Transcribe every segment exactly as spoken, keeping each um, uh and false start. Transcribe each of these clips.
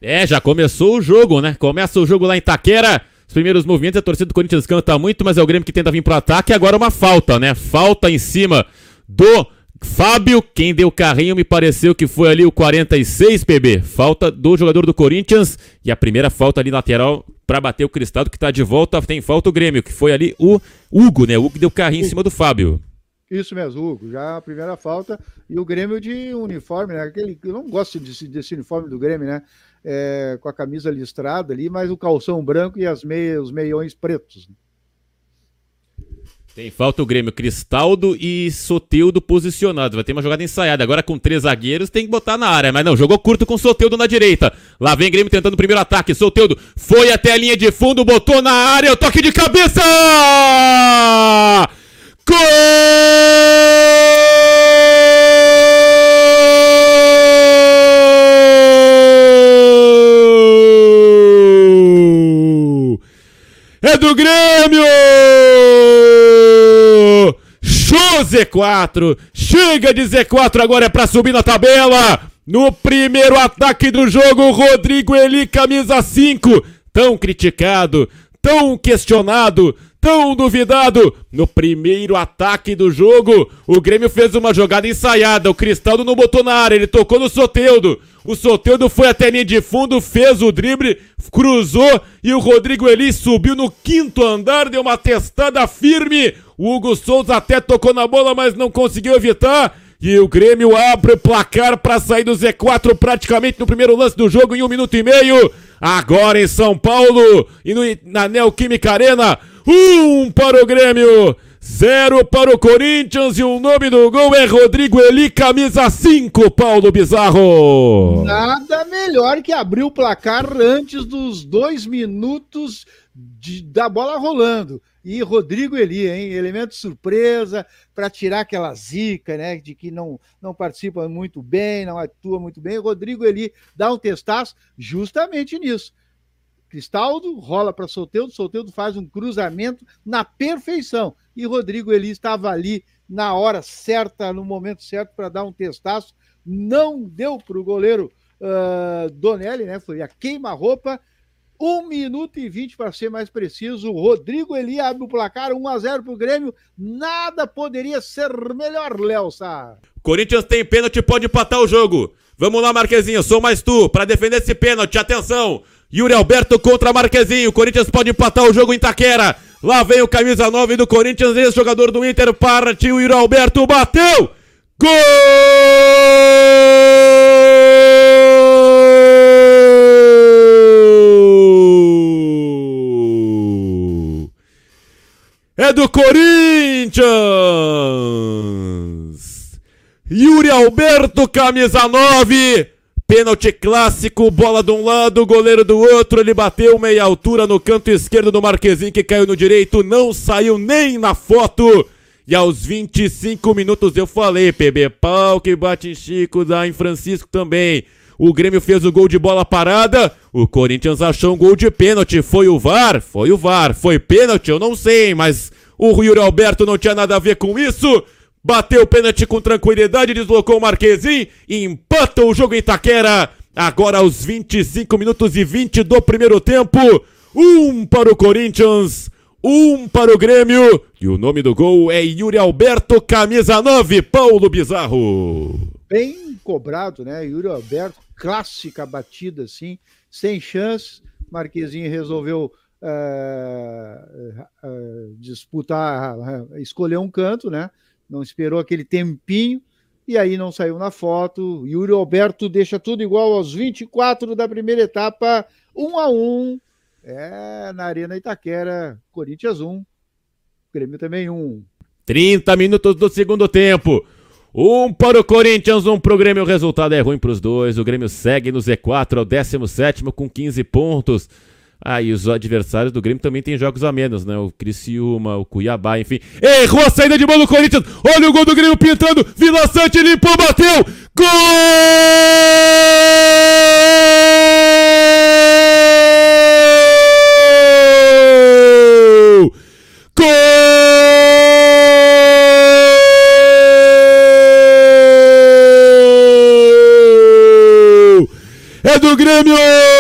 É, já começou o jogo, né? Começa o jogo lá em Itaquera. Os primeiros movimentos, a torcida do Corinthians canta muito, mas é o Grêmio que tenta vir pro ataque. E agora uma falta, né? Falta em cima do Fábio. Quem deu carrinho me pareceu que foi ali o quarenta e seis, P B. Falta do jogador do Corinthians. E a primeira falta ali lateral pra bater o Cristaldo, que tá de volta. Tem falta o Grêmio, que foi ali o Hugo, né? O Hugo deu carrinho em cima do Fábio. Isso mesmo, Hugo. Já a primeira falta. E o Grêmio de uniforme, né? Aquele, eu não gosto desse, desse uniforme do Grêmio, né? É, com a camisa listrada ali, mas o calção branco e as meias, os meiões pretos. Tem falta o Grêmio, Cristaldo e Soteldo posicionados. Vai ter uma jogada ensaiada. Agora com três zagueiros tem que botar na área. Mas não, jogou curto com Soteldo na direita. Lá vem Grêmio tentando o primeiro ataque. Soteldo foi até a linha de fundo, botou na área. O toque de cabeça! Gol! É do Grêmio! Show Z quatro! Chega de Z quatro agora é pra subir na tabela! No primeiro ataque do jogo, Rodrigo Eli, camisa cinco. Tão criticado, tão questionado, tão duvidado. No primeiro ataque do jogo, o Grêmio fez uma jogada ensaiada. O Cristaldo não botou na área, ele tocou no Soteldo. O Soteldo foi até a linha de fundo, fez o drible, cruzou e o Rodrigo Eli subiu no quinto andar, deu uma testada firme. O Hugo Souza até tocou na bola, mas não conseguiu evitar. E o Grêmio abre o placar para sair do Z quatro praticamente no primeiro lance do jogo em um minuto e meio. Agora em São Paulo e no, na Neoquímica Arena, um para o Grêmio, zero para o Corinthians e o nome do gol é Rodrigo Eli, camisa cinco, Paulo Bizarro. Nada melhor que abrir o placar antes dos dois minutos de, da bola rolando. E Rodrigo Eli, hein? Elemento surpresa para tirar aquela zica, né? De que não, não participa muito bem, não atua muito bem. Rodrigo Eli dá um testaço justamente nisso. Cristaldo rola para Soteldo, Soteldo faz um cruzamento na perfeição. E Rodrigo Eli estava ali na hora certa, no momento certo para dar um testaço. Não deu para o goleiro uh, Donelli, né? Foi a queima-roupa. um minuto e vinte para ser mais preciso. Rodrigo Eli abre o placar, um a zero para o Grêmio. Nada poderia ser melhor, Léo Sá. Corinthians tem pênalti, pode empatar o jogo. Vamos lá, Marquezinho, sou mais tu para defender esse pênalti. Atenção, Yuri Alberto contra Marquezinho. Corinthians pode empatar o jogo em Itaquera. Lá vem o camisa nove do Corinthians, ex-jogador do Inter, partiu, Yuri Alberto bateu. Gol! É do Corinthians! Yuri Alberto, camisa nove. Pênalti clássico, bola de um lado, goleiro do outro. Ele bateu meia altura no canto esquerdo do Marquezinho, que caiu no direito, não saiu nem na foto. E aos vinte e cinco minutos eu falei, P B, pau que bate em Chico, dá em Francisco também. O Grêmio fez o gol de bola parada, o Corinthians achou um gol de pênalti. Foi o V A R? Foi o V A R. Foi pênalti? Eu não sei, mas o Yuri Alberto não tinha nada a ver com isso. Bateu o pênalti com tranquilidade, deslocou o Marquezinho e empata o jogo em Itaquera. Agora aos vinte e cinco minutos e vinte do primeiro tempo. Um para o Corinthians, um para o Grêmio. E o nome do gol é Yuri Alberto, camisa nove, Paulo Bizarro. Bem cobrado, né? Yuri Alberto, clássica batida assim, sem chance. Marquezinho resolveu uh, uh, disputar, uh, escolher um canto, né? Não esperou aquele tempinho e aí não saiu na foto. Yuri Alberto deixa tudo igual aos vinte e quatro da primeira etapa, um a um. É, na Arena Itaquera, Corinthians um, Grêmio também um. trinta minutos do segundo tempo. Um para o Corinthians, um para o Grêmio. O resultado é ruim para os dois. O Grêmio segue no Z quatro, é o décimo sétimo com quinze pontos. Ah, e os adversários do Grêmio também tem jogos a menos, né? O Criciúma, o Cuiabá, enfim. Errou a saída de bola do Corinthians. Olha o gol do Grêmio pintando. Vila Sante limpou, bateu. Gol! Gol! É do o Grêmio!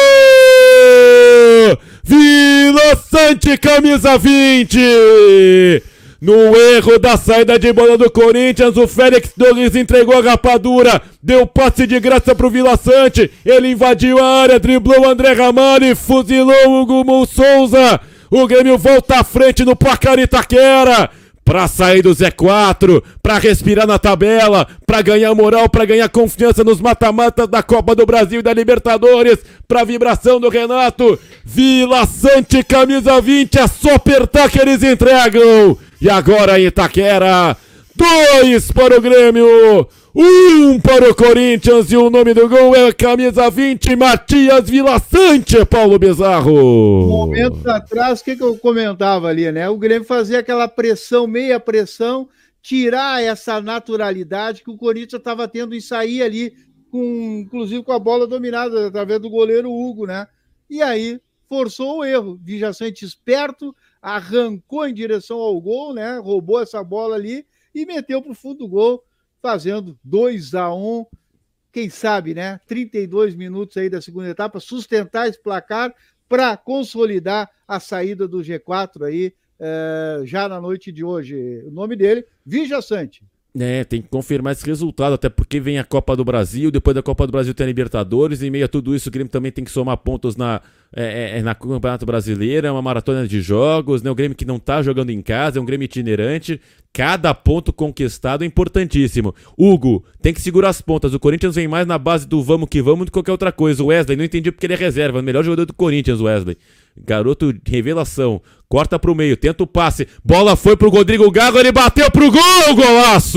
Vila Sante, camisa vinte! No erro da saída de bola do Corinthians, o Félix Torres entregou a rapadura, deu passe de graça pro Vila Sante, ele invadiu a área, driblou o André Ramalho e fuzilou o Hugo Souza. O Grêmio volta à frente no placar Itaquera, pra sair do Z quatro, pra respirar na tabela, pra ganhar moral, pra ganhar confiança nos mata-matas da Copa do Brasil e da Libertadores, pra vibração do Renato. Vila Sante, camisa vinte, é só apertar que eles entregam. E agora em Itaquera, dois para o Grêmio, um para o Corinthians, e o nome do gol é camisa vinte, Matias Vila Sante, Paulo Bizarro. Momentos atrás, o que, que eu comentava ali, né? O Grêmio fazia aquela pressão, meia pressão, tirar essa naturalidade que o Corinthians estava tendo em sair ali, com, inclusive com a bola dominada através do goleiro Hugo, né? E aí forçou o erro. Vila Sante esperto, arrancou em direção ao gol, né? Roubou essa bola ali e meteu para o fundo do gol, fazendo dois a um. Quem sabe, né? trinta e dois minutos aí da segunda etapa, sustentar esse placar para consolidar a saída do G quatro aí, é, já na noite de hoje. O nome dele, Vila Sante. É, tem que confirmar esse resultado, até porque vem a Copa do Brasil, depois da Copa do Brasil tem a Libertadores, e em meio a tudo isso o Grêmio também tem que somar pontos na, é, é, na Campeonato Brasileiro, é uma maratona de jogos, né? O Grêmio que não tá jogando em casa, é um Grêmio itinerante, cada ponto conquistado é importantíssimo. Hugo, tem que segurar as pontas, o Corinthians vem mais na base do vamos que vamos do que qualquer outra coisa. O Wesley, não entendi porque ele é reserva, o melhor jogador do Corinthians, o Wesley. Garoto de revelação, corta pro meio, tenta o passe, bola foi pro Rodrigo Garro, ele bateu pro gol, golaço!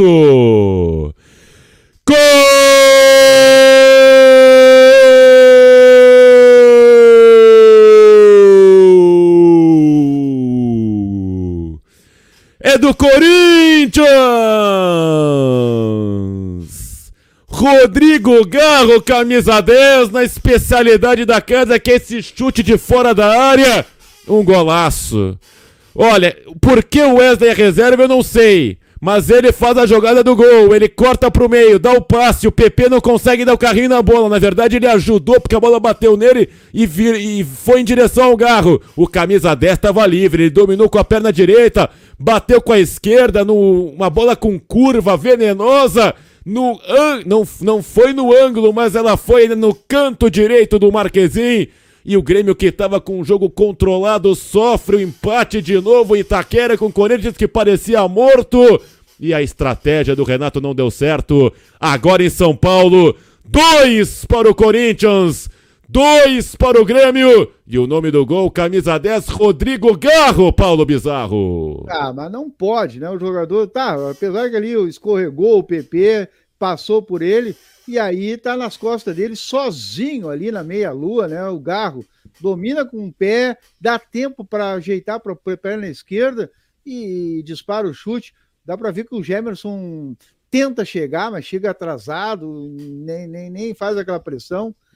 Gol! É do Corinthians! Rodrigo Garro, camisa dez, na especialidade da casa, que é esse chute de fora da área. Um golaço. Olha, por que o Wesley é reserva eu não sei, mas ele faz a jogada do gol, ele corta pro meio, dá o passe, o P P não consegue dar o carrinho na bola, na verdade ele ajudou porque a bola bateu nele e, vir, e foi em direção ao Garro. O camisa dez estava livre, ele dominou com a perna direita, bateu com a esquerda, no, uma bola com curva venenosa, no, não, não foi no ângulo, mas ela foi no canto direito do Marquezin. E o Grêmio, que estava com o jogo controlado, sofre o empate de novo. Itaquera com o Corinthians, que parecia morto. E a estratégia do Renato não deu certo. Agora em São Paulo, dois para o Corinthians, dois para o Grêmio. E o nome do gol, camisa dez, Rodrigo Garro, Paulo Bizarro. Ah, mas não pode, né? O jogador, tá, apesar que ali escorregou o P P, passou por ele, e aí tá nas costas dele, sozinho ali na meia-lua, né? O Garro domina com o pé, dá tempo para ajeitar para a perna esquerda e dispara o chute. Dá para ver que o Gemerson tenta chegar, mas chega atrasado, nem, nem, nem faz aquela pressão.